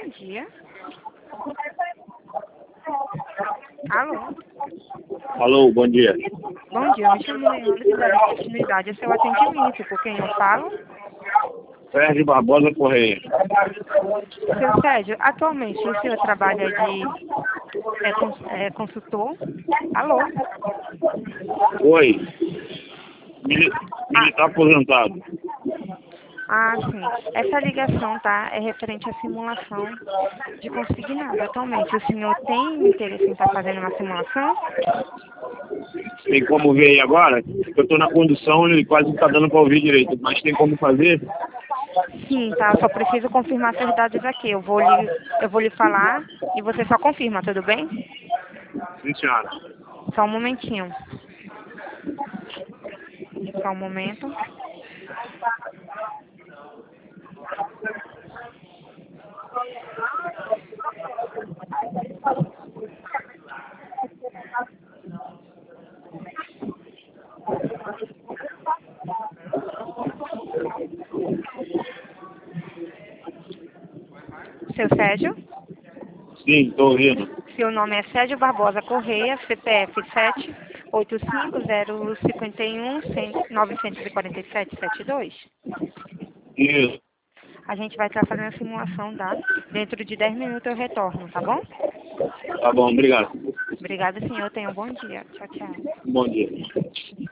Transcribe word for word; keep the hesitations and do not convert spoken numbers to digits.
dia. Alô? Alô, bom dia. Bom dia, eu me chamo Leandro de Dar Continuidade ao seu atendimento, por quem eu falo? Sérgio Barbosa Correia. Seu Sérgio, atualmente o senhor trabalha de é, cons- é, consultor? Alô? Oi. Mili- Militar aposentado. Ah, sim. Essa ligação, tá, é referente à simulação de consignado. Atualmente, o senhor tem interesse em estar fazendo uma simulação? Tem como ver aí agora? Eu tô na condução e quase não tá dando pra ouvir direito. Mas tem como fazer? Sim, tá. Eu só preciso confirmar seus dados aqui. Eu vou lhe, eu vou lhe falar e você só confirma, tudo bem? Sim, senhora. Só um momentinho. Só um momento. Seu Sérgio? Sim, tô ouvindo. Seu nome é Sérgio Barbosa Correia, C P F sete oito cinco zero cinco um nove quatro sete sete dois. Isso. A gente vai estar fazendo a simulação, tá? Dentro de dez minutos eu retorno, tá bom? Tá bom, obrigado. Obrigada, senhor. Tenha um bom dia. Tchau, tchau. Bom dia.